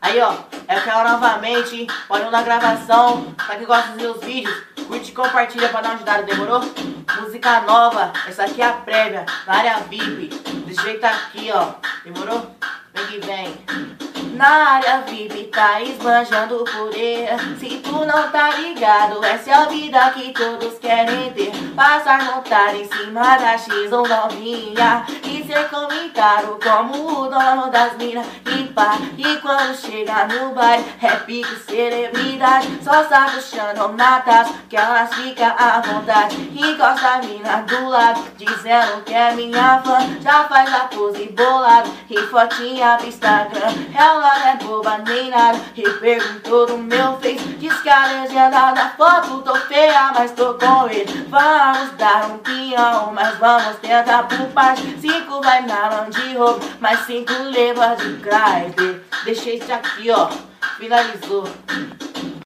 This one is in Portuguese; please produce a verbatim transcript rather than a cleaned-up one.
Aí ó, é que novamente, pode ir na gravação. Pra quem gosta dos meus vídeos, curte e compartilha pra dar uma ajudada, demorou? Música nova, essa aqui é a prévia, na área V I P. Desse jeito aqui ó, demorou? Vem que vem. Na área V I P tá esbanjando o poder. Se tu não tá ligado, essa é a vida que todos querem ter. Passar montar em cima da X ou novinha e ser comentário como o dono das minas. E pá, e quando chega no baile é pique celebridade. Só sai puxando na taça que elas ficam à vontade. E gosta a mina do lado dizendo que é minha fã. Já faz a pose bolada e fotinha pro Instagram. Ela não é boba nem nada e perguntou no meu face. Diz que a legenda da foto tô feia, mas tô com ele. Vamos dar um pinhão, mas vamos tentar por parte. Cinco vai na Land Rover, mais cinco leva de Chrysler. Deixei isso aqui ó, finalizou.